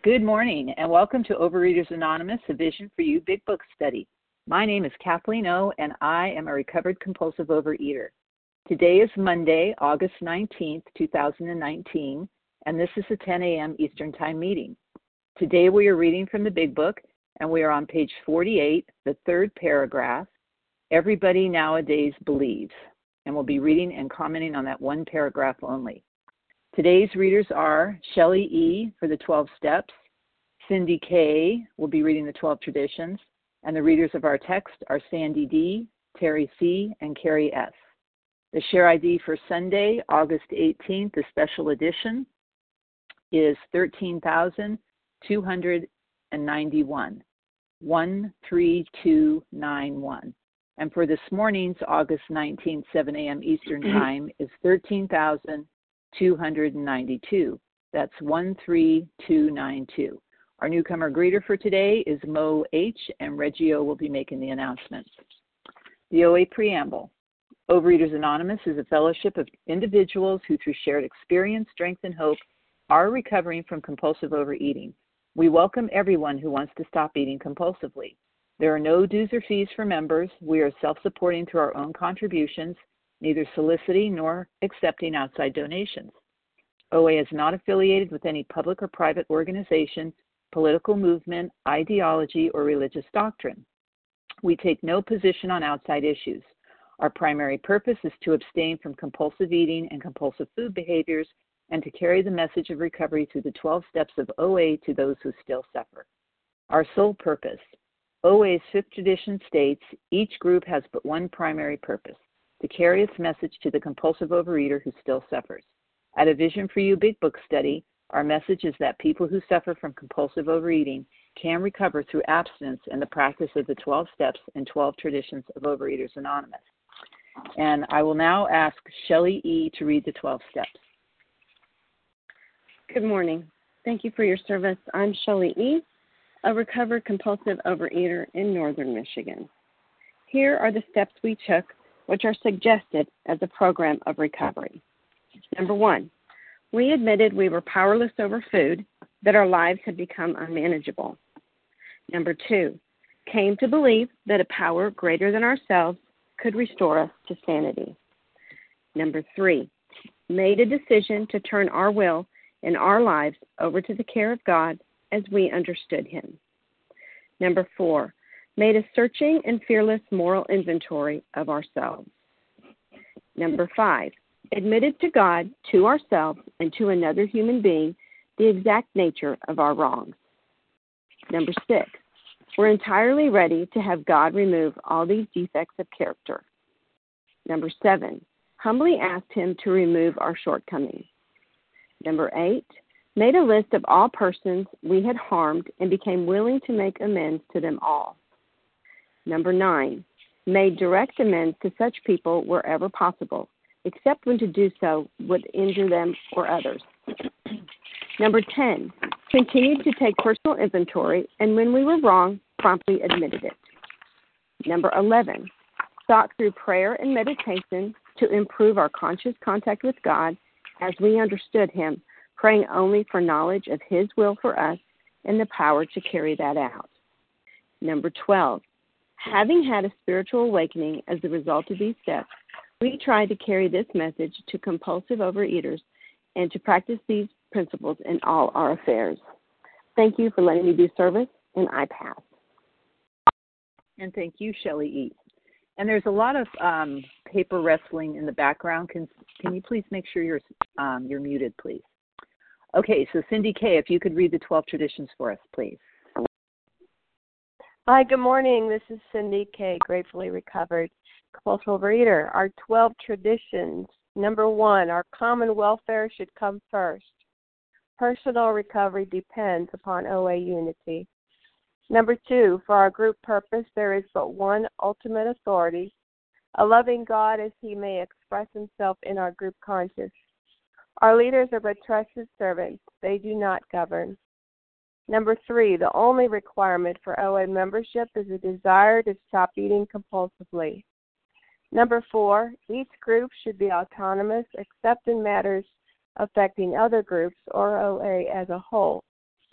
Good morning, and welcome to Overeaters Anonymous, a Vision for You Big Book Study. My name is Kathleen O, and I am a recovered compulsive overeater. Today is Monday, August 19th, 2019, and this is a 10 a.m. Eastern Time meeting. Today we are reading from the Big Book, and we are on page 48, the third paragraph, Everybody Nowadays Believes, and we'll be reading and commenting on that one paragraph only. Today's readers are Shelley E. for the 12 Steps, Cindy K. will be reading the 12 Traditions, and the readers of our text are Sandy D., Terry C., and Carrie S. The share ID for Sunday, August 18th, the special edition, is 13,291, 13291. And for this morning's August 19th, 7 a.m. Eastern Time is 13,292. That's 13292. Our newcomer greeter for today is Mo H., and Reggio will be making the announcements. The OA Preamble. Overeaters Anonymous is a fellowship of individuals who, through shared experience, strength, and hope, are recovering from compulsive overeating. We welcome everyone who wants to stop eating compulsively. There are no dues or fees for members. We are self-supporting through our own contributions, neither soliciting nor accepting outside donations. OA is not affiliated with any public or private organization, political movement, ideology, or religious doctrine. We take no position on outside issues. Our primary purpose is to abstain from compulsive eating and compulsive food behaviors and to carry the message of recovery through the 12 steps of OA to those who still suffer. Our sole purpose. OA's fifth tradition states each group has but one primary purpose, to carry its message to the compulsive overeater who still suffers. At a Vision for You Big Book Study, our message is that people who suffer from compulsive overeating can recover through abstinence and the practice of the 12 steps and 12 traditions of Overeaters Anonymous. And I will now ask Shelley E. to read the 12 steps. Good morning. Thank you for your service. I'm Shelley E., a recovered compulsive overeater in northern Michigan. Here are the steps we took, which are suggested as a program of recovery. Number 1, we admitted we were powerless over food, that our lives had become unmanageable. Number 2, came to believe that a power greater than ourselves could restore us to sanity. Number 3, made a decision to turn our will and our lives over to the care of God as we understood Him. Number 4, made a searching and fearless moral inventory of ourselves. Number 5, admitted to God, to ourselves, and to another human being the exact nature of our wrongs. Number 6, we're entirely ready to have God remove all these defects of character. Number 7, humbly asked Him to remove our shortcomings. Number 8, made a list of all persons we had harmed and became willing to make amends to them all. Number 9, made direct amends to such people wherever possible, except when to do so would injure them or others. Number 10, continued to take personal inventory, and when we were wrong, promptly admitted it. Number 11, sought through prayer and meditation to improve our conscious contact with God as we understood Him, praying only for knowledge of His will for us and the power to carry that out. Number 12, having had a spiritual awakening as a result of these steps, we try to carry this message to compulsive overeaters and to practice these principles in all our affairs. Thank you for letting me do service, and I pass. And thank you, Shelley E. And there's a lot of paper wrestling in the background. Can you please make sure you're muted, please? Okay, so Cindy K., if you could read the 12 traditions for us, please. Hi, good morning. This is Cindy K., gratefully recovered compulsive overeater. Our 12 traditions. Number 1, our common welfare should come first. Personal recovery depends upon OA unity. Number 2, for our group purpose, there is but one ultimate authority, a loving God as He may express Himself in our group conscience. Our leaders are but trusted servants. They do not govern. Number 3, the only requirement for OA membership is a desire to stop eating compulsively. Number 4, each group should be autonomous except in matters affecting other groups or OA as a whole.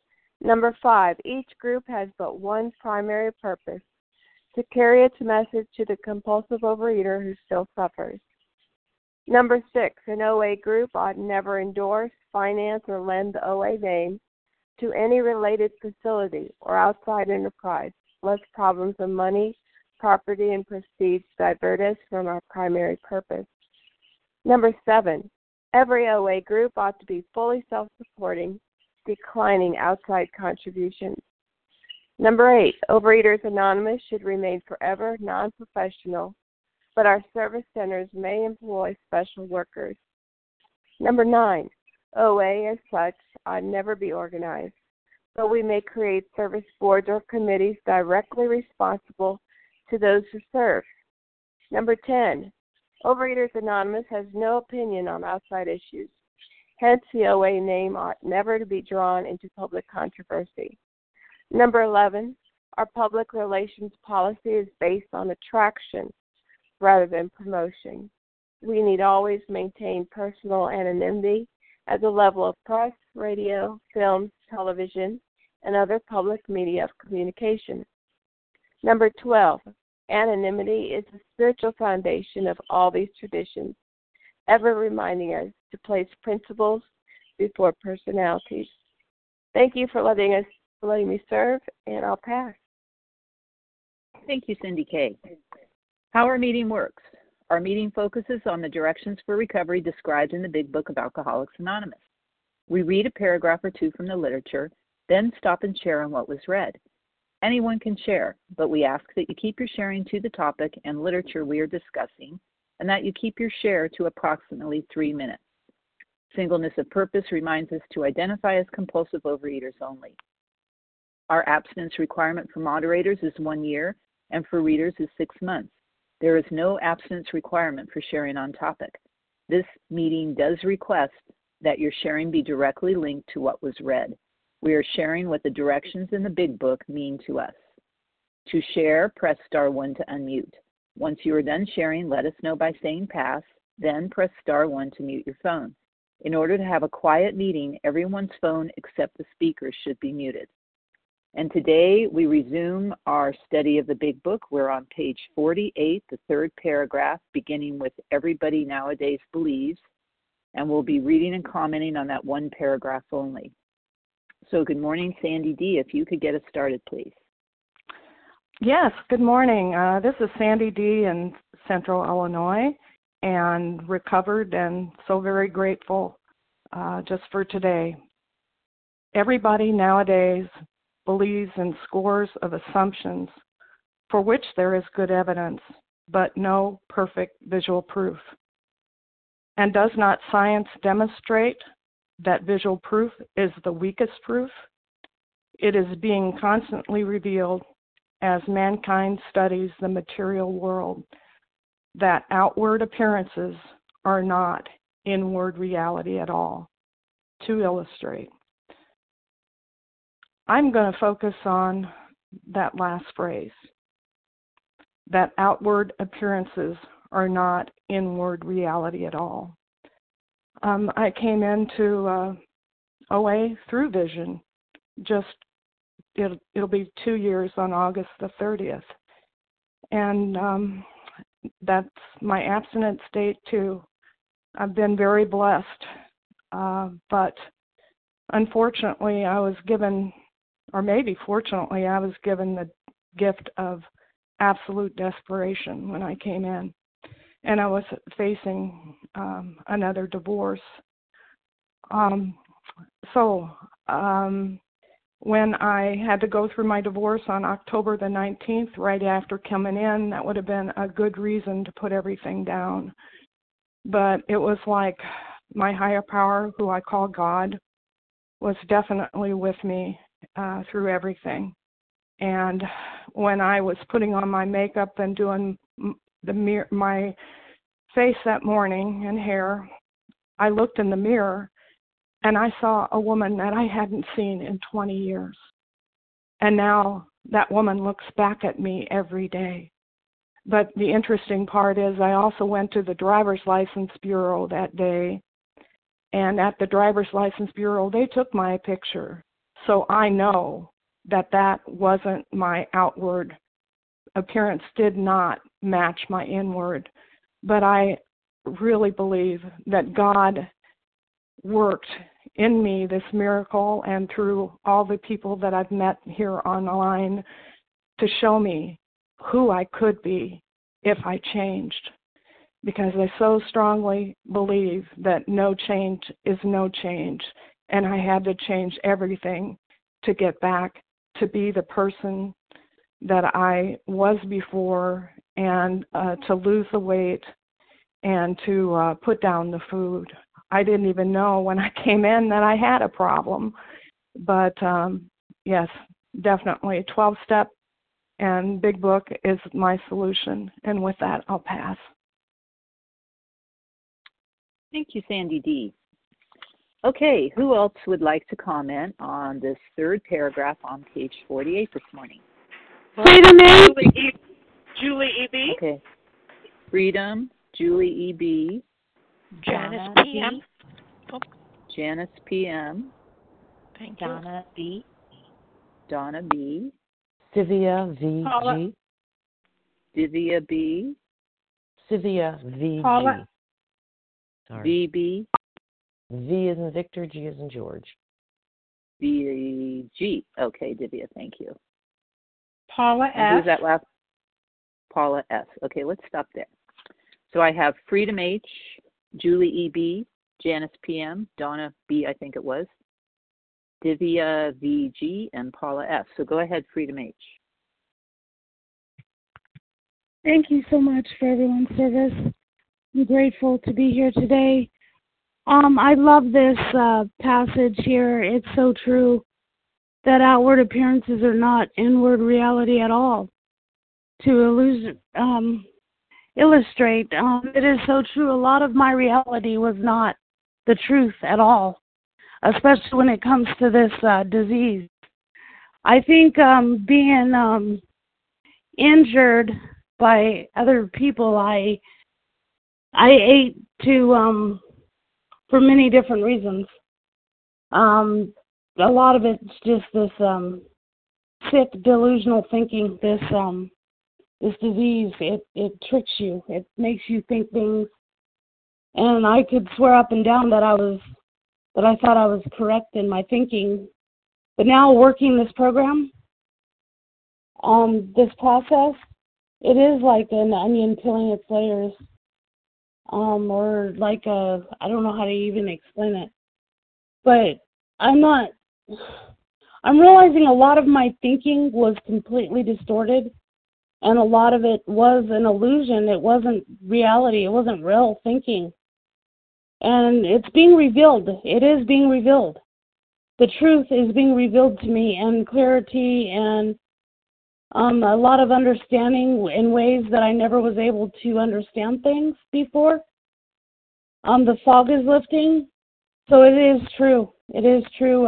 Number 5, each group has but one primary purpose, to carry its message to the compulsive overeater who still suffers. Number 6, an OA group ought never endorse, finance, or lend the OA name to any related facility or outside enterprise, lest problems of money, property, and prestige divert us from our primary purpose. Number 7, every OA group ought to be fully self-supporting, declining outside contributions. Number 8, Overeaters Anonymous should remain forever non-professional, but our service centers may employ special workers. Number 9, OA as such ought never be organized, but we may create service boards or committees directly responsible to those who serve. Number 10, Overeaters Anonymous has no opinion on outside issues. Hence, the OA name ought never to be drawn into public controversy. Number 11, our public relations policy is based on attraction rather than promotion. We need always maintain personal anonymity at the level of press, radio, films, television, and other public media of communication. Number 12, anonymity is the spiritual foundation of all these traditions, ever reminding us to place principles before personalities. Thank you for letting me serve, and I'll pass. Thank you, Cindy K. How our meeting works. Our meeting focuses on the directions for recovery described in the Big Book of Alcoholics Anonymous. We read a paragraph or two from the literature, then stop and share on what was read. Anyone can share, but we ask that you keep your sharing to the topic and literature we are discussing, and that you keep your share to approximately 3 minutes. Singleness of purpose reminds us to identify as compulsive overeaters only. Our abstinence requirement for moderators is 1 year, and for readers is 6 months. There is no abstinence requirement for sharing on topic. This meeting does request that your sharing be directly linked to what was read. We are sharing what the directions in the Big Book mean to us. To share, press *1 to unmute. Once you are done sharing, let us know by saying pass, then press *1 to mute your phone. In order to have a quiet meeting, everyone's phone except the speaker should be muted. And today we resume our study of the Big Book. We're on page 48, the third paragraph, beginning with Everybody Nowadays Believes, and we'll be reading and commenting on that one paragraph only. So good morning, Sandy D. If you could get us started, please. Yes, good morning. This is Sandy D. in Central Illinois, and recovered and so very grateful just for today. Everybody nowadays believes in scores of assumptions for which there is good evidence, but no perfect visual proof. And does not science demonstrate that visual proof is the weakest proof? It is being constantly revealed as mankind studies the material world that outward appearances are not inward reality at all. To illustrate, I'm going to focus on that last phrase, that outward appearances are not inward reality at all. I came into OA through vision. It'll be 2 years on August the 30th. And that's my abstinent state too. I've been very blessed. But unfortunately, I was given, or maybe fortunately, I was given the gift of absolute desperation when I came in. And I was facing another divorce. When I had to go through my divorce on October the 19th, right after coming in, that would have been a good reason to put everything down. But it was like my higher power, who I call God, was definitely with me through everything. And when I was putting on my makeup and doing my face that morning and hair, I looked in the mirror and I saw a woman that I hadn't seen in 20 years. And now that woman looks back at me every day. But the interesting part is I also went to the driver's license bureau that day. And at the driver's license bureau, they took my picture So I know that that wasn't my outward appearance, did not match my inward. But I really believe that God worked in me this miracle and through all the people that I've met here online to show me who I could be if I changed. Because I so strongly believe that no change is no change. And I had to change everything to get back to be the person that I was before, and to lose the weight and to put down the food. I didn't even know when I came in that I had a problem. But yes, definitely 12-step and Big Book is my solution. And with that, I'll pass. Thank you, Sandy D. Okay, who else would like to comment on this third paragraph on page 48 this morning? Freedom, Julie E.B. Okay. Freedom, Julie E.B. Janice P.M. Janice P.M. Thank you. Donna B. Donna B. Sylvia V.G. Paula. Divya B. Sylvia V.G. Paula. Sorry. V.B. V as in Victor, G as in George. V.G. Okay, Divya, thank you. Paula And S. who's that last? Paula S. Okay, let's stop there. So I have Freedom H, Julie E.B., Janice P.M., Donna B., I think it was, Divya V.G., and Paula S. So go ahead, Freedom H. Thank you so much for everyone's service. I'm grateful to be here today. I love this passage here. It's so true that outward appearances are not inward reality at all. To illustrate, it is so true. A lot of my reality was not the truth at all, especially when it comes to this disease. I think being injured by other people, I ate to for many different reasons. A lot of it's just this sick delusional thinking. This disease, it tricks you. It makes you think things. And I could swear up and down that I thought I was correct in my thinking. But now working this program, this process, it is like an onion peeling its layers. Or like I don't know how to even explain it. But I'm realizing a lot of my thinking was completely distorted, and a lot of it was an illusion. It wasn't reality. It wasn't real thinking. And it's being revealed. It is being revealed. The truth is being revealed to me, and clarity, and a lot of understanding in ways that I never was able to understand things before. The fog is lifting, so it is true. It is true.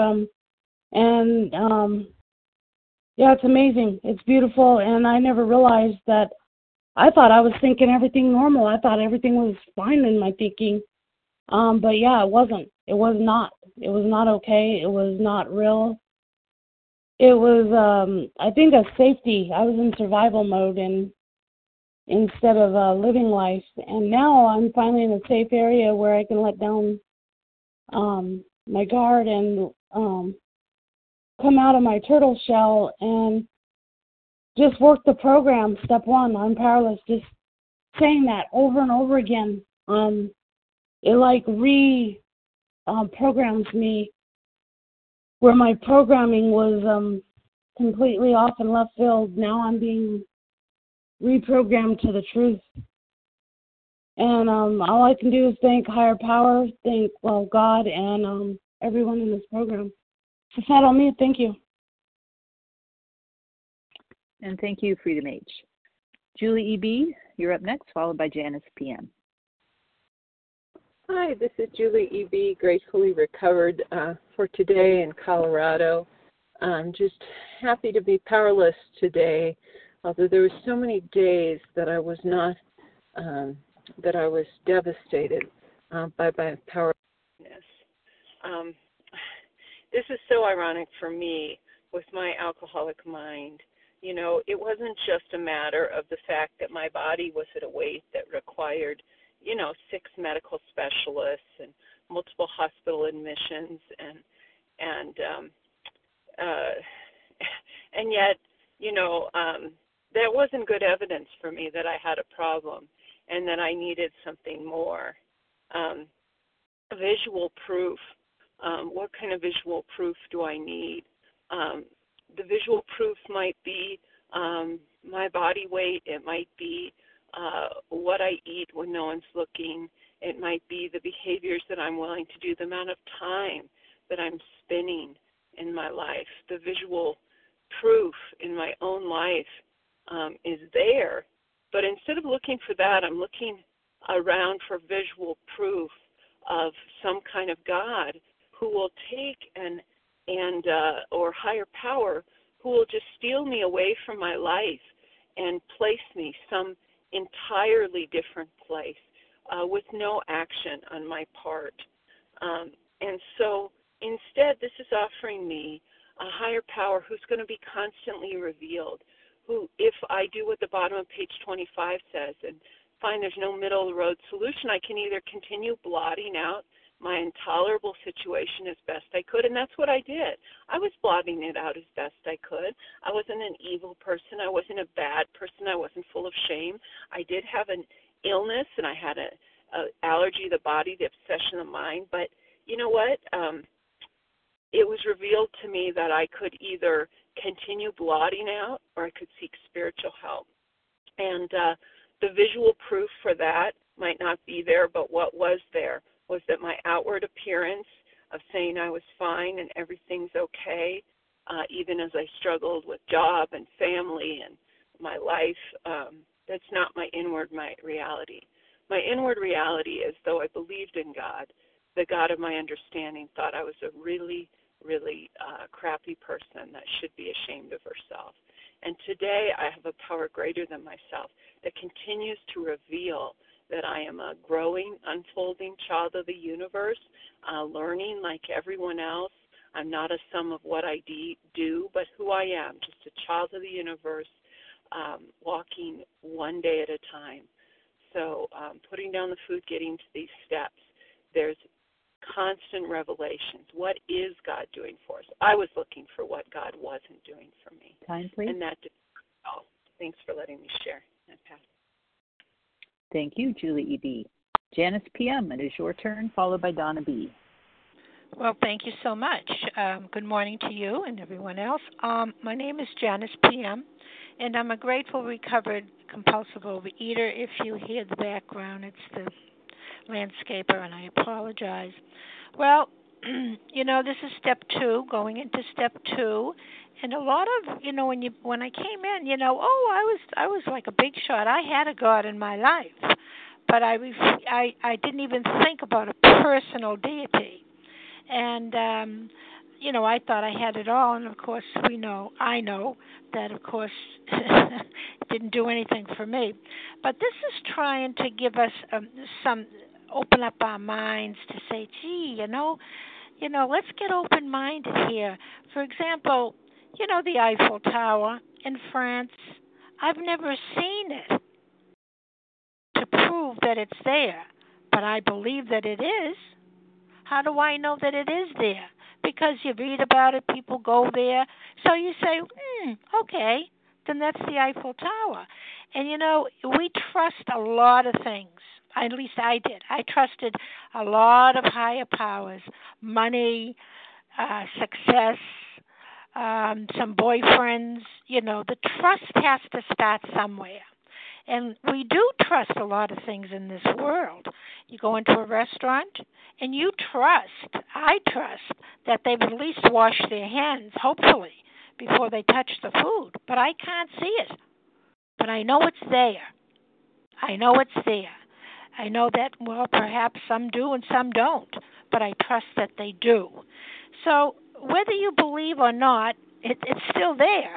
Yeah, it's amazing. It's beautiful, and I never realized that. I thought I was thinking everything normal. I thought everything was fine in my thinking. But yeah, it wasn't. It was not. It was not okay. It was not real. It was, I think, a safety. I was in survival mode and instead of living life. And now I'm finally in a safe area where I can let down my guard and come out of my turtle shell and just work the program. Step one, I'm powerless. Just saying that over and over again. It like programs me where my programming was completely off in left field. Now I'm being reprogrammed to the truth. And all I can do is thank higher power, thank, God, and everyone in this program. It's not on me. Thank you. And thank you, Freedom H. Julie E.B., you're up next, followed by Janice P.M. Hi, this is Julie E.B., gratefully recovered for today in Colorado. I'm just happy to be powerless today, although there were so many days that I was not, that I was devastated by my powerlessness. this is so ironic for me with my alcoholic mind. You know, it wasn't just a matter of the fact that my body was at a weight that required, 6 medical specialists and multiple hospital admissions, and yet, that wasn't good evidence for me that I had a problem and that I needed something more. Visual proof. What kind of visual proof do I need? The visual proof might be my body weight. It might be what I eat when no one's looking. It might be the behaviors that I'm willing to do, the amount of time that I'm spending in my life. The visual proof in my own life is there. But instead of looking for that, I'm looking around for visual proof of some kind of God who will take or higher power who will just steal me away from my life and place me some entirely different place with no action on my part. And so instead, this is offering me a higher power who's going to be constantly revealed, who, if I do what the bottom of page 25 says and find there's no middle of the road solution, I can either continue blotting out my intolerable situation as best I could, and that's what I did. I was blotting it out as best I could. I wasn't an evil person. I wasn't a bad person. I wasn't full of shame. I did have an illness, and I had a allergy of the body, the obsession of the mind, but you know what? It was revealed to me that I could either continue blotting out or I could seek spiritual help. And the visual proof for that might not be there, but what was there was that my outward appearance of saying I was fine and everything's okay, even as I struggled with job and family and my life, that's not my inward reality. My inward reality is, though I believed in God, the God of my understanding thought I was a really, really crappy person that should be ashamed of herself. And today I have a power greater than myself that continues to reveal that I am a growing, unfolding child of the universe, learning like everyone else. I'm not a sum of what I do, but who I am, just a child of the universe, walking one day at a time. So putting down the food, getting to these steps, there's constant revelations. What is God doing for us? I was looking for what God wasn't doing for me. Time, please. And that did all. Thanks for letting me share. Thank you, Julie E.B. Janice P.M., it is your turn, followed by Donna B. Well, thank you so much. Good morning to you and everyone else. My name is Janice P.M., and I'm a grateful, recovered, compulsive overeater. If you hear the background, it's the landscaper, and I apologize. Well, this is step 2, going into step 2, and a lot of, when I came in, I was like a big shot. I had a God in my life, but I didn't even think about a personal deity, and I thought I had it all, and of course I know that, of course, it didn't do anything for me. But this is trying to give us open up our minds to say, gee, let's get open-minded here. For example, the Eiffel Tower in France, I've never seen it to prove that it's there, but I believe that it is. How do I know that it is there? Because you read about it, people go there. So you say, okay, then that's the Eiffel Tower. And, we trust a lot of things. At least I did. I trusted a lot of higher powers, money, success, some boyfriends. The trust has to start somewhere. And we do trust a lot of things in this world. You go into a restaurant and you trust, I trust, that they've at least washed their hands, hopefully, before they touch the food. But I can't see it. But I know it's there. I know it's there. I know that, well, perhaps some do and some don't, but I trust that they do. So whether you believe or not, it's still there.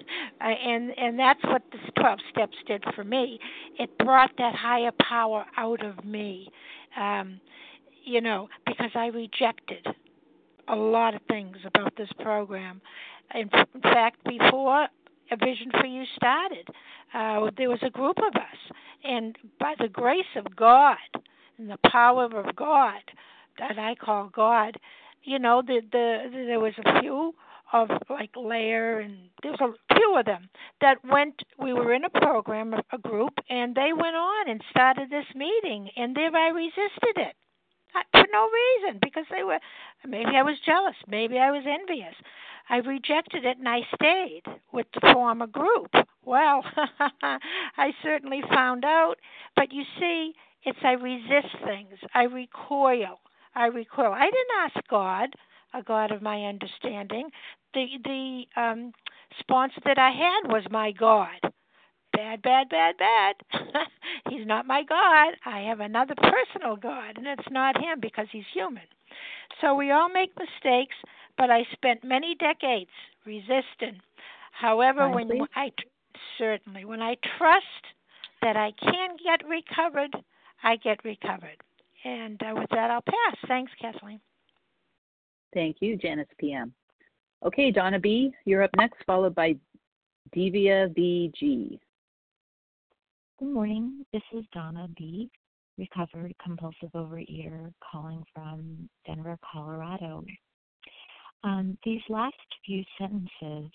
And that's what this 12 steps did for me. It brought that higher power out of me, because I rejected a lot of things about this program. In fact, before A Vision for You started, there was a group of us, and by the grace of God and the power of God, that I call God, there was a few of like Lair, and there was a few of them that went. We were in a program, a group, and they went on and started this meeting, and there I resisted it for no reason, because maybe I was jealous, maybe I was envious. I rejected it and I stayed with the former group. Well, I certainly found out, but you see, I resist things. I recoil. I didn't ask God, a God of my understanding. The sponsor that I had was my God. Bad, bad, bad, bad. He's not my God. I have another personal God, and it's not him because he's human. So we all make mistakes, but I spent many decades resisting. However, when I trust that I can get recovered, I get recovered. And with that, I'll pass. Thanks, Kathleen. Thank you, Janice PM. Okay, Donna B., you're up next, followed by Divya VG. Good morning. This is Donna B., recovered compulsive overeater, calling from Denver, Colorado. These last few sentences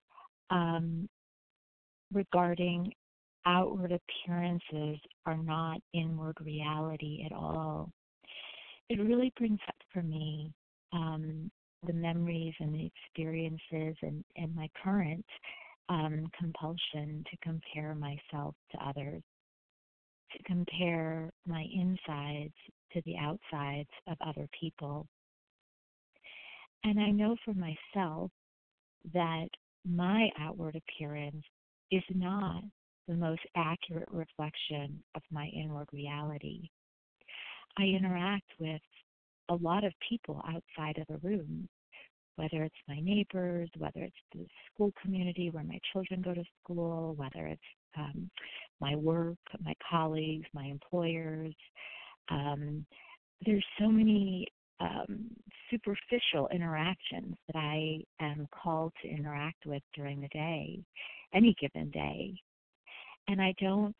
regarding outward appearances are not inward reality at all. It really brings up for me the memories and the experiences and my current compulsion to compare myself to others, to compare my insides to the outsides of other people. And I know for myself that my outward appearance is not the most accurate reflection of my inward reality. I interact with a lot of people outside of the room, whether it's my neighbors, whether it's the school community where my children go to school, whether it's my work, my colleagues, my employers. There's so many superficial interactions that I am called to interact with during the day, any given day. And I don't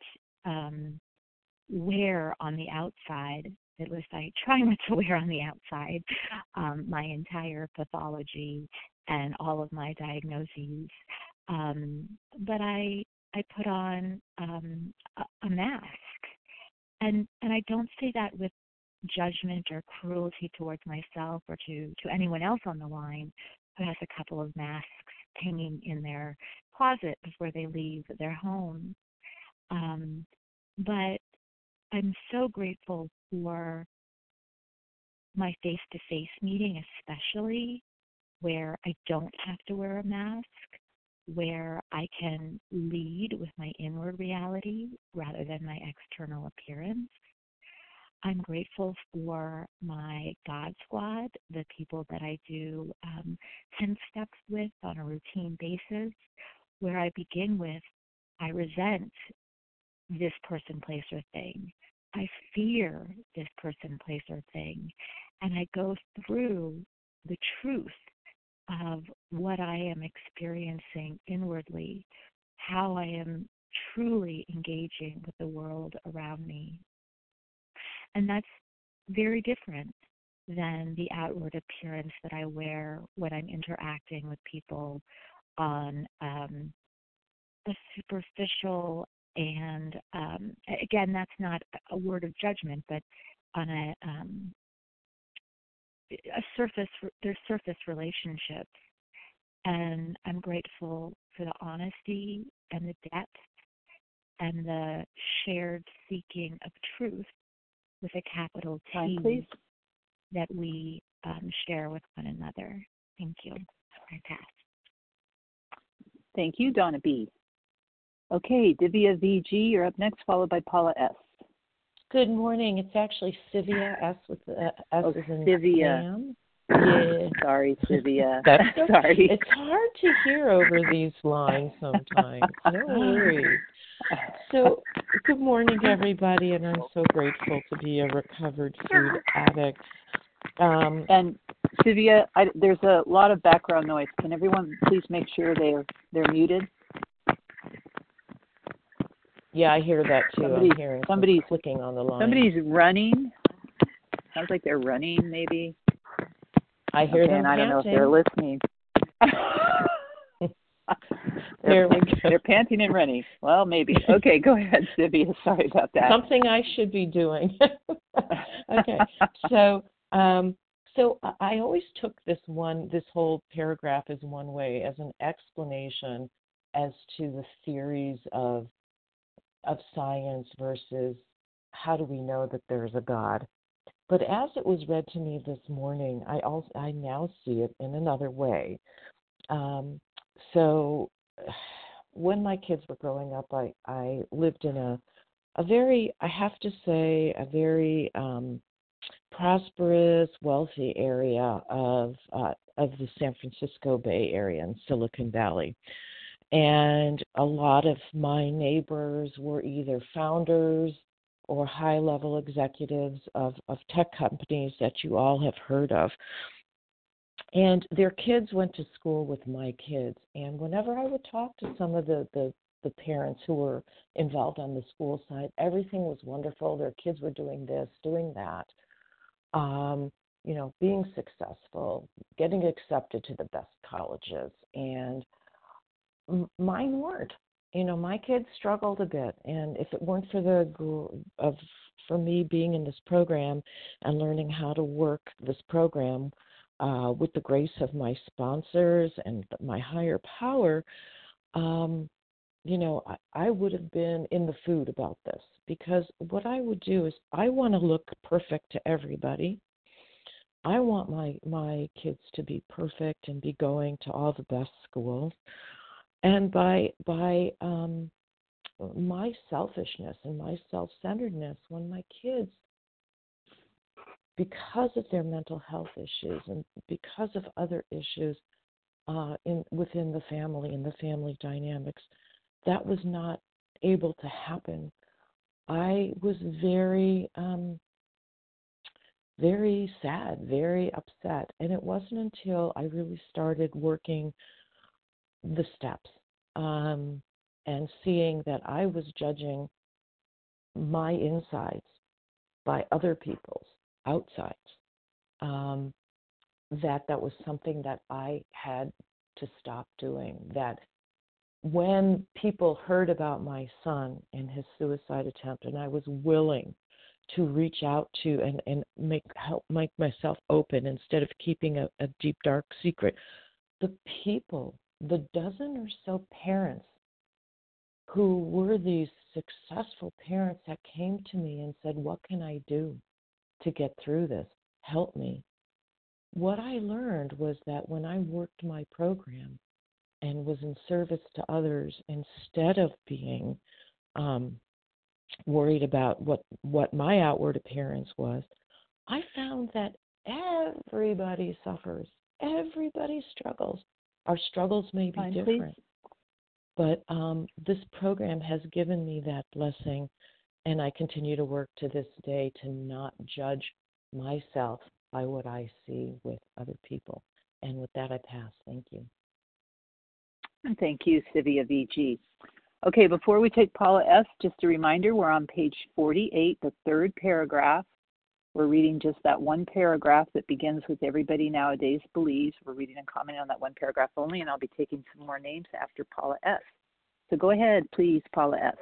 wear on the outside, at least I try not to wear on the outside, my entire pathology and all of my diagnoses. But I put on a mask. And I don't say that with judgment or cruelty towards myself or to anyone else on the line who has a couple of masks hanging in their closet before they leave their home. But I'm so grateful for my face-to-face meeting, especially where I don't have to wear a mask, where I can lead with my inward reality rather than my external appearance. I'm grateful for my God Squad, the people that I do 10 steps with on a routine basis, where I begin with, I resent this person, place, or thing. I fear this person, place, or thing. And I go through the truth of what I am experiencing inwardly, how I am truly engaging with the world around me. And that's very different than the outward appearance that I wear when I'm interacting with people on a superficial and, again, that's not a word of judgment, but on a surface, they're surface relationships. And I'm grateful for the honesty and the depth and the shared seeking of truth with a capital T, please, that we share with one another. Thank you. I pass. Thank you, Donna B. Okay, Divya VG, you're up next, followed by Paula S. Good morning. It's actually Sivia S with the S as in Sivia. Sam. Yeah. Sorry, Sivia. Sorry. It's hard to hear over these lines sometimes. No worries. So, good morning, everybody, and I'm so grateful to be a recovered food addict. And Sylvia, there's a lot of background noise. Can everyone please make sure they're muted? Yeah, I hear that too. I'm hearing somebody's clicking on the line. Somebody's running. Sounds like they're running, maybe. I hear them. And I don't know if they're listening. They're panting and running. Well, maybe. Okay, go ahead, Sylvia. Sorry about that. Something I should be doing. Okay, so I always took this whole paragraph as one way, as an explanation as to the theories of science versus how do we know that there's a God. But as it was read to me this morning, I now see it in another way. So when my kids were growing up, I lived in a very, I have to say, a very prosperous, wealthy area of the San Francisco Bay Area and Silicon Valley. And a lot of my neighbors were either founders or high-level executives of tech companies that you all have heard of. And their kids went to school with my kids. And whenever I would talk to some of the parents who were involved on the school side, everything was wonderful. Their kids were doing this, doing that, being successful, getting accepted to the best colleges. And mine weren't. My kids struggled a bit, and if it weren't for me being in this program and learning how to work this program with the grace of my sponsors and my higher power, I would have been in the food about this, because what I would do is I want to look perfect to everybody. I want my kids to be perfect and be going to all the best schools. And by my selfishness and my self-centeredness, when my kids, because of their mental health issues and because of other issues within the family and the family dynamics, that was not able to happen. I was very, very sad, very upset. And it wasn't until I really started working the steps and seeing that I was judging my insides by other people's outsides, that was something that I had to stop doing. That when people heard about my son and his suicide attempt, and I was willing to reach out to and make myself open instead of keeping a deep, dark secret, the dozen or so parents who were these successful parents that came to me and said, what can I do to get through this? Help me. What I learned was that when I worked my program and was in service to others, instead of being worried about what my outward appearance was, I found that everybody suffers. Everybody struggles. Our struggles may be different. Please. But this program has given me that blessing, and I continue to work to this day to not judge myself by what I see with other people. And with that, I pass. Thank you. Thank you, Sylvia VG. Okay, before we take Paula S., just a reminder, we're on page 48, the third paragraph. We're reading just that one paragraph that begins with everybody nowadays believes. We're reading and commenting on that one paragraph only, and I'll be taking some more names after Paula S. So go ahead, please, Paula S.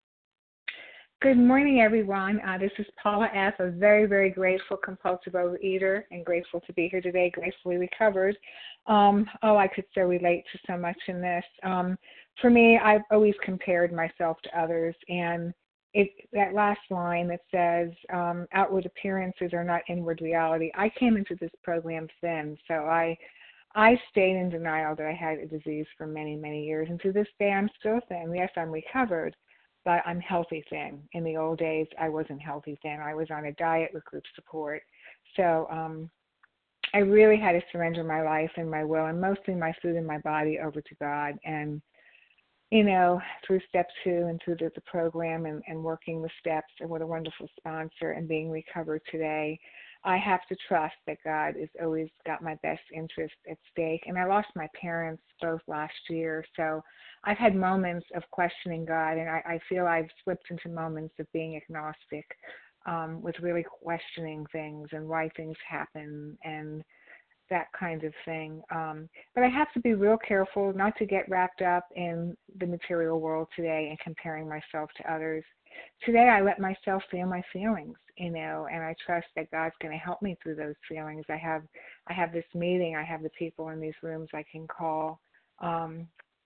Good morning, everyone. This is Paula S., a very, very grateful compulsive overeater, and grateful to be here today, gracefully recovered. I could so relate to so much in this. For me, I've always compared myself to others, and that last line that says, outward appearances are not inward reality. I came into this program thin, so I stayed in denial that I had a disease for many, many years. And to this day, I'm still thin. Yes, I'm recovered, but I'm healthy thin. In the old days, I wasn't healthy thin. I was on a diet with group support. So I really had to surrender my life and my will, and mostly my food and my body, over to God. And through step 2 and through the program and working the steps, and what a wonderful sponsor, and being recovered today, I have to trust that God has always got my best interest at stake. And I lost my parents both last year, so I've had moments of questioning God, and I feel I've slipped into moments of being agnostic, with really questioning things and why things happen and that kind of thing. But I have to be real careful not to get wrapped up in the material world today and comparing myself to others. Today I let myself feel my feelings, and I trust that God's going to help me through those feelings. I have this meeting, I have the people in these rooms I can call, and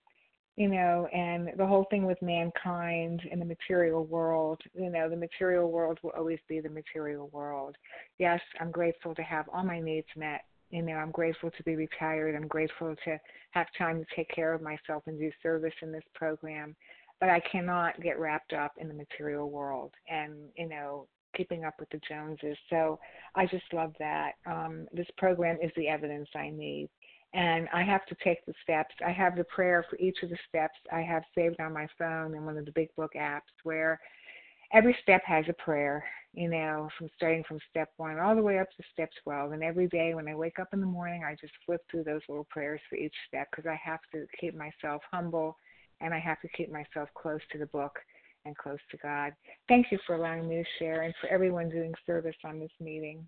the whole thing with mankind and the material world, the material world will always be the material world. Yes, I'm grateful to have all my needs met. I'm grateful to be retired. I'm grateful to have time to take care of myself and do service in this program. But I cannot get wrapped up in the material world and, keeping up with the Joneses. So I just love that. This program is the evidence I need. And I have to take the steps. I have the prayer for each of the steps I have saved on my phone in one of the Big Book apps, where every step has a prayer, from starting from step 1 all the way up to step 12. And every day when I wake up in the morning, I just flip through those little prayers for each step, because I have to keep myself humble and I have to keep myself close to the book and close to God. Thank you for allowing me to share, and for everyone doing service on this meeting.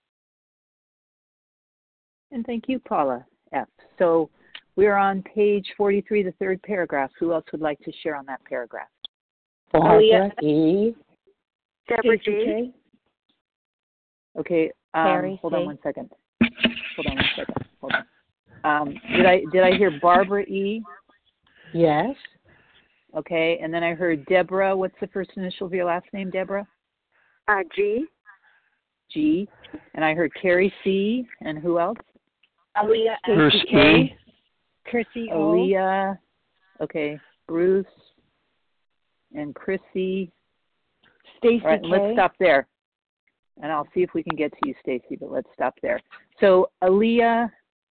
And thank you, Paula F. So we're on page 43, the third paragraph. Who else would like to share on that paragraph? Barbara E. Deborah G. Okay, hold on one second. Hold on. Did I hear Barbara E? Yes. Okay, and then I heard Deborah. What's the first initial of your last name, Deborah? G. G. And I heard Carrie C. And who else? Aaliyah Bruce E. Chrissy O. Aaliyah. Okay, Bruce and Chrissy. Stacy All right, K. let's stop there. And I'll see if we can get to you, Stacy, but let's stop there. So, Aaliyah,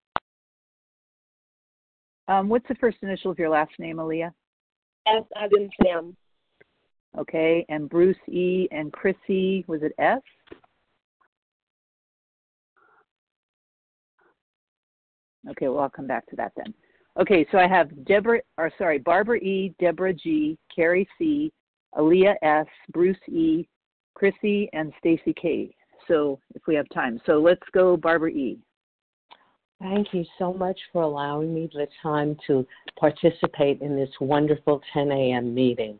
what's the first initial of your last name, Aaliyah? S as in Sam. Okay, and Bruce E. and Chrissy, was it S? Okay, well, I'll come back to that then. Okay, so I have Barbara E., Deborah G., Carrie C., Aaliyah S., Bruce E., Chrissy, and Stacy K. So if we have time. So let's go Barbara E. Thank you so much for allowing me the time to participate in this wonderful 10 a.m. meeting.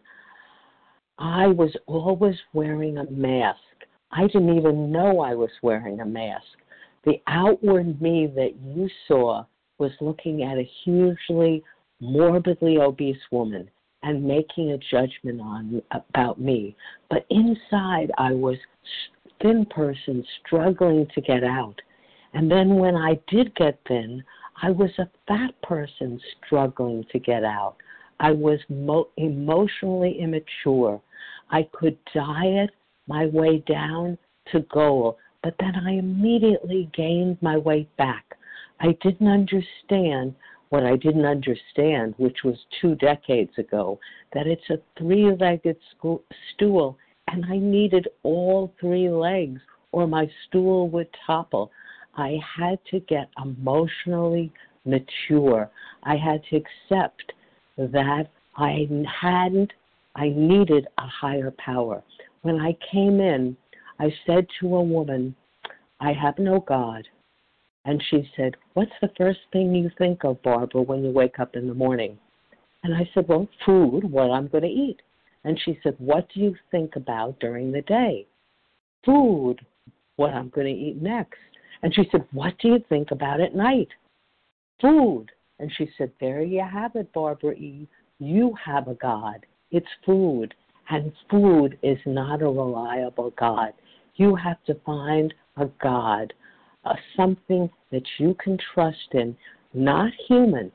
I was always wearing a mask. I didn't even know I was wearing a mask. The outward me that you saw was looking at a hugely morbidly obese woman and making a judgment about me. But inside, I was a thin person struggling to get out. And then when I did get thin, I was a fat person struggling to get out. I was emotionally immature. I could diet my way down to goal, but then I immediately gained my weight back. I didn't understand what I didn't understand, which was 2 decades ago, that it's a 3-legged stool, and I needed all 3 legs or my stool would topple. I had to get emotionally mature. I had to accept that I needed a higher power. When I came in, I said to a woman, I have no God. And she said, what's the first thing you think of, Barbara, when you wake up in the morning? And I said, well, food, what I'm going to eat. And she said, what do you think about during the day? Food, what I'm going to eat next. And she said, what do you think about at night? Food. And she said, there you have it, Barbara E. You have a God. It's food. And food is not a reliable God. You have to find a God, something that you can trust in, not human,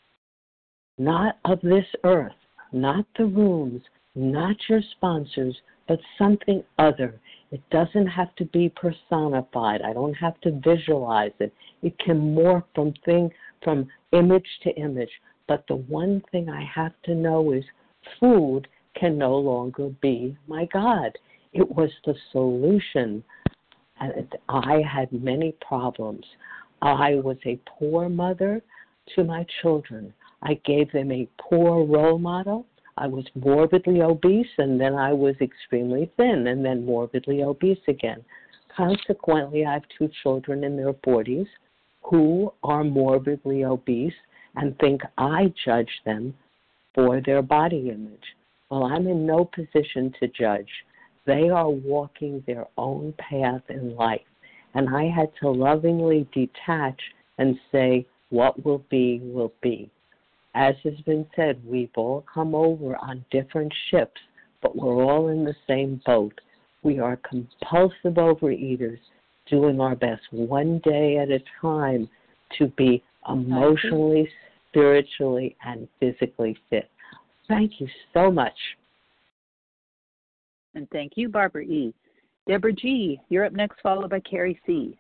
not of this earth, not the rooms, not your sponsors, but something other. It doesn't have to be personified. I don't have to visualize it. It can morph from image to image. But the one thing I have to know is food can no longer be my God. It was the solution And I had many problems. I was a poor mother to my children. I gave them a poor role model. I was morbidly obese, and then I was extremely thin, and then morbidly obese again. Consequently, I have 2 children in their 40s who are morbidly obese and think I judge them for their body image. Well, I'm in no position to judge. They are walking their own path in life. And I had to lovingly detach and say, what will be, will be. As has been said, we've all come over on different ships, but we're all in the same boat. We are compulsive overeaters, doing our best one day at a time to be emotionally, spiritually, and physically fit. Thank you so much. And thank you, Barbara E. Deborah G., you're up next, followed by Carrie C.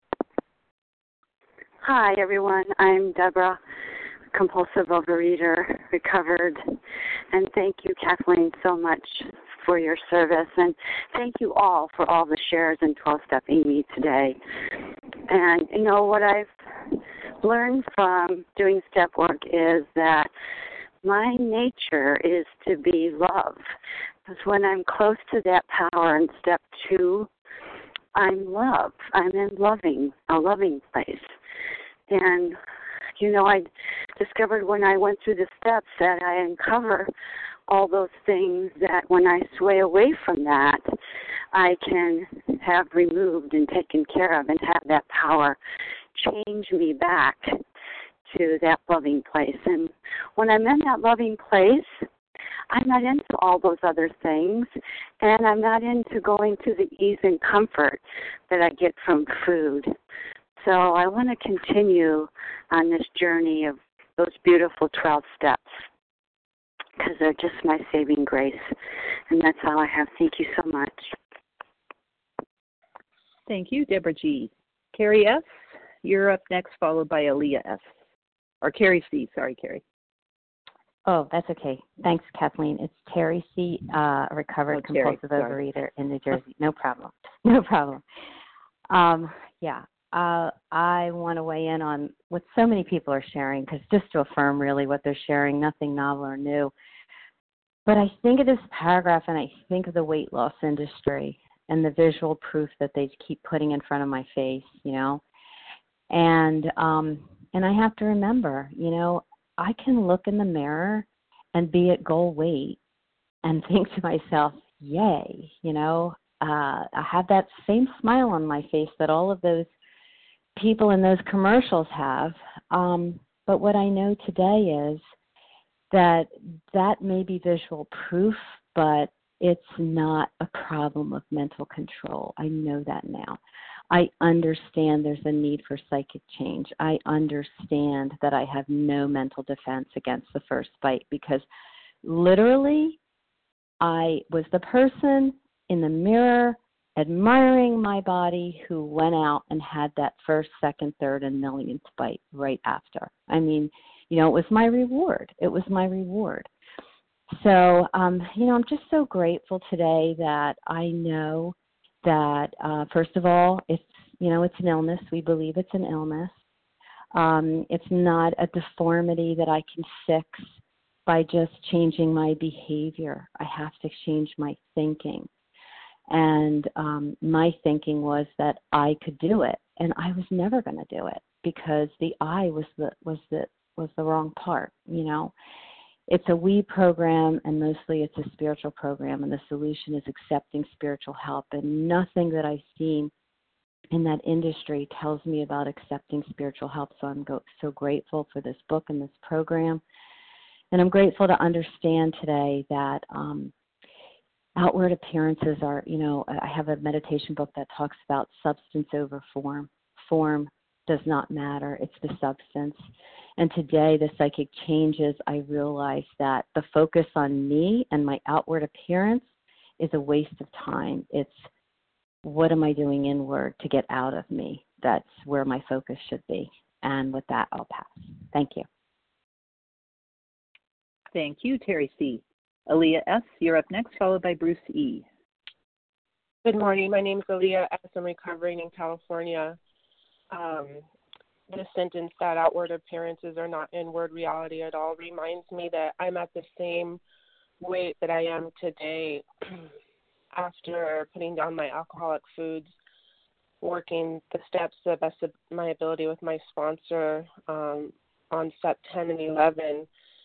Hi, everyone. I'm Deborah, compulsive overeater, recovered. And thank you, Kathleen, so much for your service. And thank you all for all the shares in 12-Step Amy today. And, you know, what I've learned from doing step work is that my nature is to be love. Because when I'm close to that power in step 2, I'm love. I'm in a loving place. And, you know, I discovered when I went through the steps that I uncover all those things that when I sway away from that, I can have removed and taken care of and have that power change me back to that loving place. And when I'm in that loving place, I'm not into all those other things, and I'm not into going to the ease and comfort that I get from food. So I want to continue on this journey of those beautiful 12 steps because they're just my saving grace. And that's all I have. Thank you so much. Thank you, Deborah G. Carrie S., you're up next, followed by Aaliyah S. Or Carrie C. Sorry, Carrie. Oh, that's okay. Thanks, Kathleen. It's Terry C., a recovered compulsive overeater in New Jersey. No problem. No problem. I want to weigh in on what so many people are sharing, because just to affirm really what they're sharing, nothing novel or new. But I think of this paragraph and I think of the weight loss industry and the visual proof that they keep putting in front of my face, you know. And I have to remember, you know, I can look in the mirror and be at goal weight and think to myself, yay, you know, I have that same smile on my face that all of those people in those commercials have. But what I know today is that may be visual proof, but it's not a problem of mental control. I know that now. I understand there's a need for psychic change. I understand that I have no mental defense against the first bite because literally I was the person in the mirror admiring my body who went out and had that first, second, third, and millionth bite right after. I mean, you know, it was my reward. It was my reward. So, you know, I'm just so grateful today that I know that, first of all, it's an illness. We believe it's an illness. It's not a deformity that I can fix by just changing my behavior. I have to change my thinking. And my thinking was that I could do it, and I was never going to do it because the I was the wrong part. You know, it's a we program, and mostly it's a spiritual program, and the solution is accepting spiritual help. And nothing that I've seen in that industry tells me about accepting spiritual help. So I'm so grateful for this book and this program, and I'm grateful to understand today that outward appearances are, you know, I have a meditation book that talks about substance over form. Form does not matter. It's the substance. And today, the psychic changes, I realize that the focus on me and my outward appearance is a waste of time. It's what am I doing inward to get out of me? That's where my focus should be. And with that, I'll pass. Thank you. Thank you, Terry C. Aaliyah S., you're up next, followed by Bruce E. Good morning. My name is Aaliyah as I'm recovering in California. The sentence that outward appearances are not inward reality at all reminds me that I'm at the same weight that I am today after putting down my alcoholic foods, working the steps to the best of my ability with my sponsor on step 10 and 11.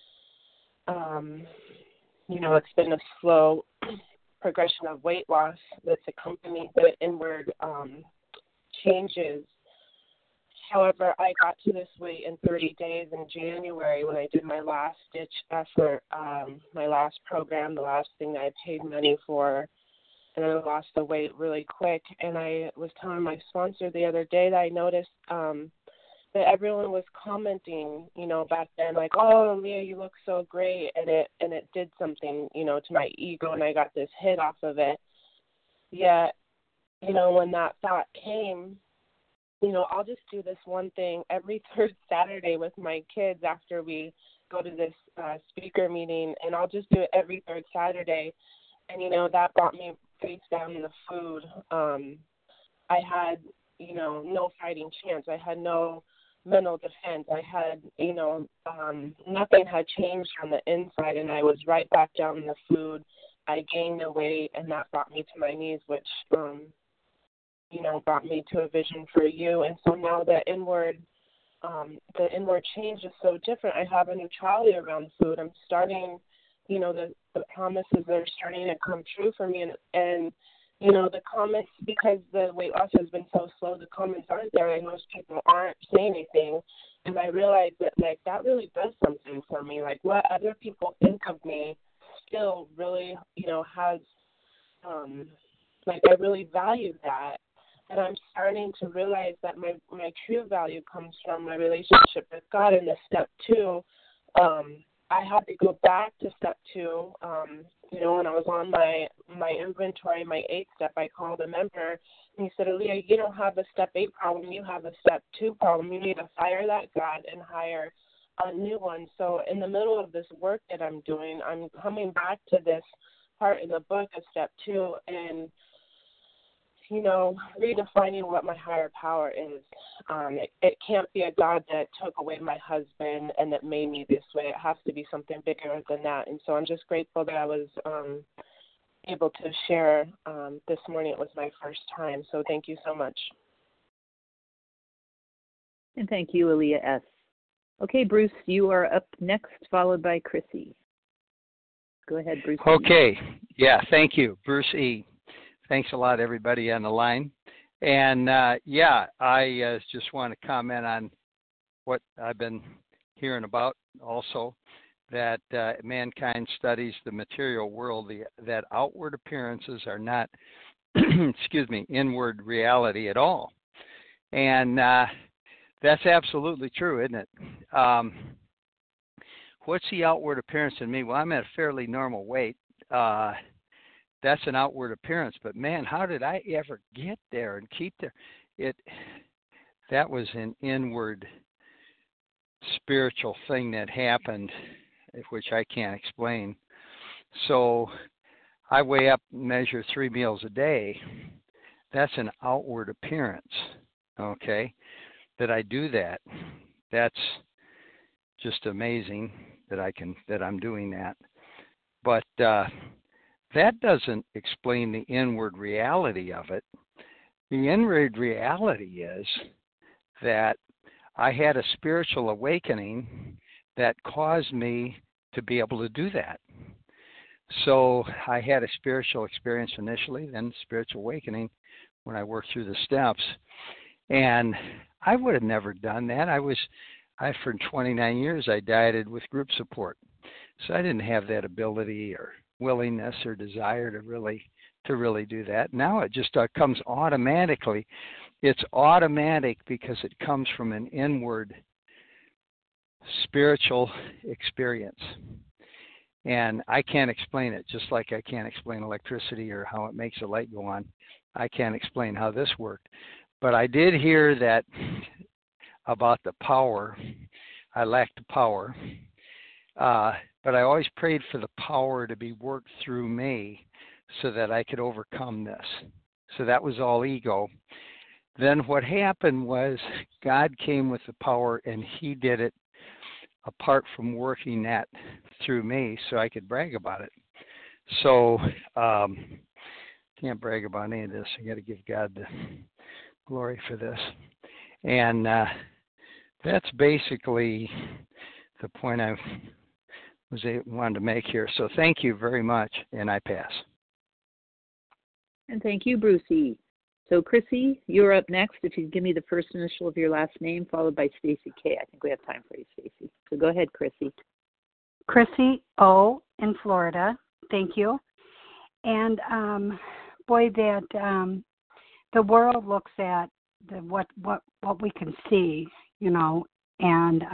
It's been a slow progression of weight loss that's accompanied the inward changes. However, I got to this weight in 30 days in January when I did my last ditch effort, my last program, the last thing that I paid money for, and I lost the weight really quick. And I was telling my sponsor the other day that I noticed that everyone was commenting, back then, like, "Oh, Leah, you look so great," and it did something, to my ego, and I got this hit off of it. Yet, when that thought came, I'll just do this one thing every third Saturday with my kids after we go to this speaker meeting, and I'll just do it every third Saturday. And, that brought me face down in the food. I had, no fighting chance. I had no mental defense. I had, nothing had changed on the inside, and I was right back down in the food. I gained the weight, and that brought me to my knees, which, brought me to a vision for you. And so now the inward change is so different. I have a neutrality around food. I'm starting, the promises are starting to come true for me. And the comments, because the weight loss has been so slow, the comments aren't there, and most people aren't saying anything. And I realized that, that really does something for me. Like, what other people think of me still really, has, I really value that. And I'm starting to realize that my true value comes from my relationship with God. In the step 2, I had to go back to step 2. When I was on my inventory, my 8th step, I called a member, and he said, "Aaliyah, you don't have a step 8 problem. You have a step 2 problem. You need to fire that God and hire a new one." So in the middle of this work that I'm doing, I'm coming back to this part in the book of step 2 and, redefining what my higher power is. It can't be a God that took away my husband and that made me this way. It has to be something bigger than that. And so I'm just grateful that I was able to share this morning. It was my first time. So thank you so much. And thank you, Aaliyah S. Okay, Bruce, you are up next, followed by Chrissy. Go ahead, Bruce. Okay. Yeah, thank you, Bruce E. Thanks a lot, everybody on the line. And, I just want to comment on what I've been hearing about also, that mankind studies the material world, that outward appearances are not, inward reality at all. And that's absolutely true, isn't it? What's the outward appearance in me? Well, I'm at a fairly normal weight. That's an outward appearance, but man, how did I ever get there and keep there? That was an inward spiritual thing that happened, which I can't explain. So I weigh up and measure 3 meals a day. That's an outward appearance, okay, that I do that. That's just amazing that I'm doing that. But that doesn't explain the inward reality of it. The inward reality is that I had a spiritual awakening that caused me to be able to do that. So I had a spiritual experience initially, then spiritual awakening when I worked through the steps. And I would have never done that. For 29 years, I dieted with group support. So I didn't have that ability or willingness or desire to really do that. Now it just comes automatically. It's automatic because it comes from an inward spiritual experience. And I can't explain it, just like I can't explain electricity or how it makes a light go on. I can't explain how this worked. But I did hear that about the power. I lacked the power. But I always prayed for the power to be worked through me so that I could overcome this. So that was all ego. Then what happened was God came with the power, and he did it apart from working that through me so I could brag about it. So can't brag about any of this. I got to give God the glory for this. And that's basically the point I wanted to make here. So thank you very much, and I pass. And thank you, Brucey. So, Chrissy, you're up next. If you give me the first initial of your last name, followed by Stacy K. I think we have time for you, Stacy. So go ahead, Chrissy. Chrissy O. in Florida. Thank you. And boy, that the world looks at what we can see, you know, and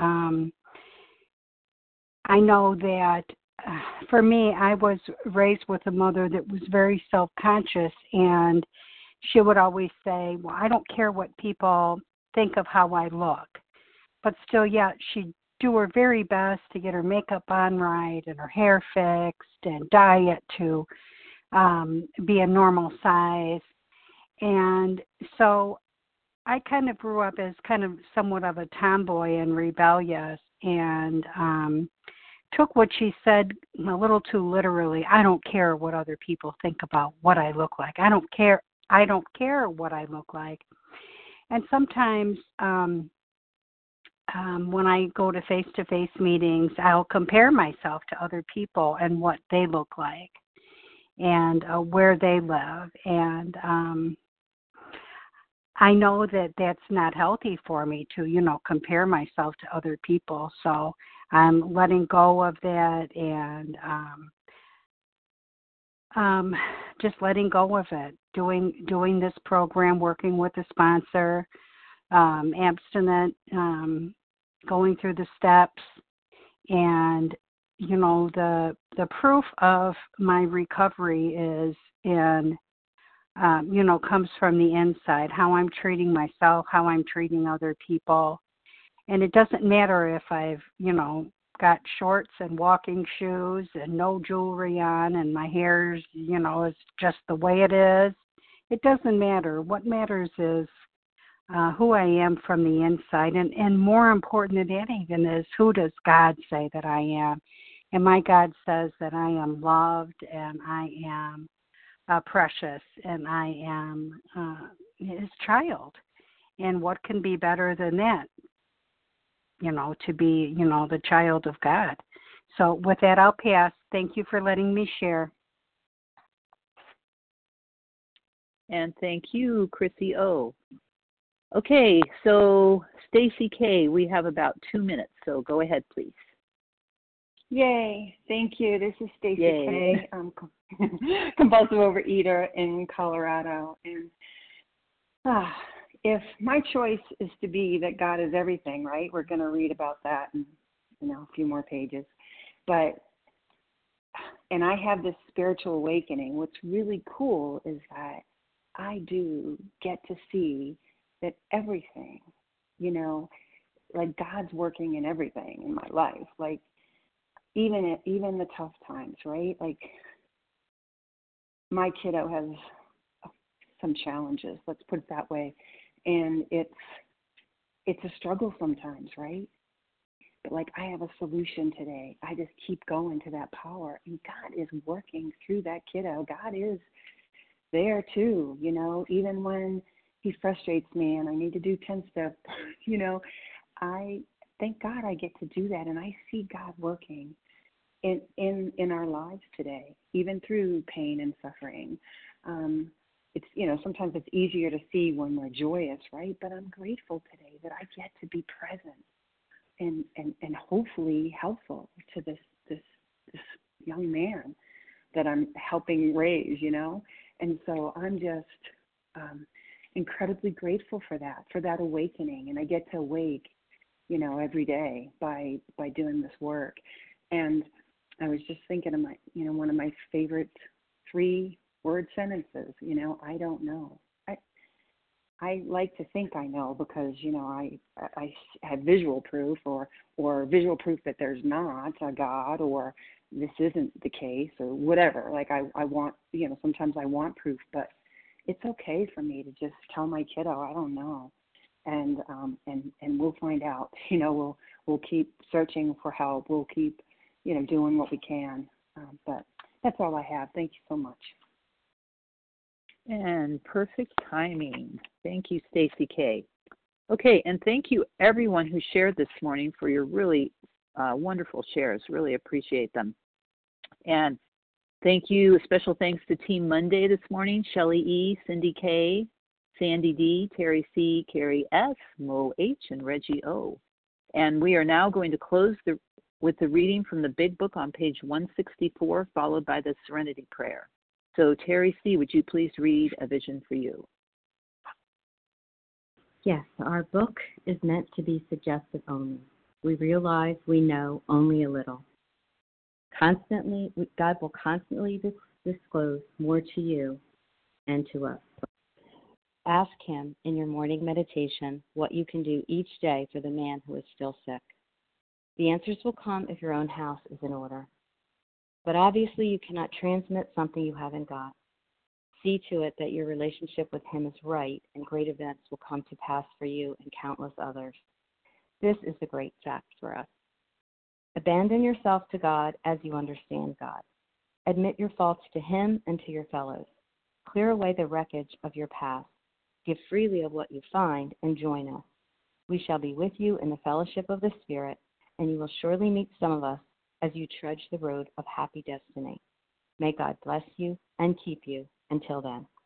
I know that for me, I was raised with a mother that was very self-conscious, and she would always say, well, I don't care what people think of how I look. But still, yeah, she'd do her very best to get her makeup on right and her hair fixed and diet to be a normal size. And so I kind of grew up as kind of somewhat of a tomboy and rebellious, and took what she said a little too literally. I don't care what other people think about what I look like. I don't care what I look like. And sometimes when I go to face-to-face meetings, I'll compare myself to other people and what they look like and where they live. And I know that that's not healthy for me to, you know, compare myself to other people. So I'm letting go of that and just letting go of it. Doing this program, working with a sponsor, abstinent, going through the steps, and you know the proof of my recovery is in comes from the inside. How I'm treating myself, how I'm treating other people. And it doesn't matter if I've, got shorts and walking shoes and no jewelry on and my hair's, is just the way it is. It doesn't matter. What matters is who I am from the inside. And more important than that even is, who does God say that I am? And my God says that I am loved and I am precious and I am his child. And what can be better than that? To be, the child of God. So with that, I'll pass. Thank you for letting me share. And thank you, Chrissy O. Okay, so Stacy K., we have about 2 minutes, so go ahead, please. Yay. Thank you. This is Stacy K., compulsive overeater in Colorado. And if my choice is to be that God is everything, right? We're going to read about that in, a few more pages. And I have this spiritual awakening. What's really cool is that I do get to see that everything, like God's working in everything in my life. Like even the tough times, right? Like my kiddo has some challenges, let's put it that way. And it's a struggle sometimes, right? But like I have a solution today. I just keep going to that power. And God is working through that kiddo. God is there too, even when he frustrates me and I need to do 10-step, I thank God I get to do that. And I see God working in our lives today, even through pain and suffering. It's, sometimes it's easier to see when we're joyous, right? But I'm grateful today that I get to be present and hopefully helpful to this young man that I'm helping raise, And so I'm just incredibly grateful for that awakening. And I get to awake, every day by doing this work. And I was just thinking of one of my favorite 3-word sentences, I don't know. I like to think I know because, I have visual proof or visual proof that there's not a God or this isn't the case or whatever. Like I want, sometimes I want proof, but it's okay for me to just tell my kiddo, I don't know. And we'll find out. We'll keep searching for help. We'll keep, doing what we can. But that's all I have. Thank you so much. And perfect timing. Thank you, Stacy K. Okay, and thank you everyone who shared this morning for your really wonderful shares. Really appreciate them. And thank you, special thanks to Team Monday this morning, Shelley E., Cindy K., Sandy D., Terry C., Carrie S., Mo H., and Reggie O. And we are now going to close with the reading from the Big Book on page 164, followed by the Serenity Prayer. So Terry C., would you please read A Vision for You? Yes, our book is meant to be suggestive only. We realize we know only a little. God will constantly disclose more to you and to us. Ask Him in your morning meditation what you can do each day for the man who is still sick. The answers will come if your own house is in order. But obviously you cannot transmit something you haven't got. See to it that your relationship with Him is right, and great events will come to pass for you and countless others. This is the great fact for us. Abandon yourself to God as you understand God. Admit your faults to Him and to your fellows. Clear away the wreckage of your past. Give freely of what you find and join us. We shall be with you in the fellowship of the Spirit, and you will surely meet some of us as you trudge the road of happy destiny. May God bless you and keep you until then.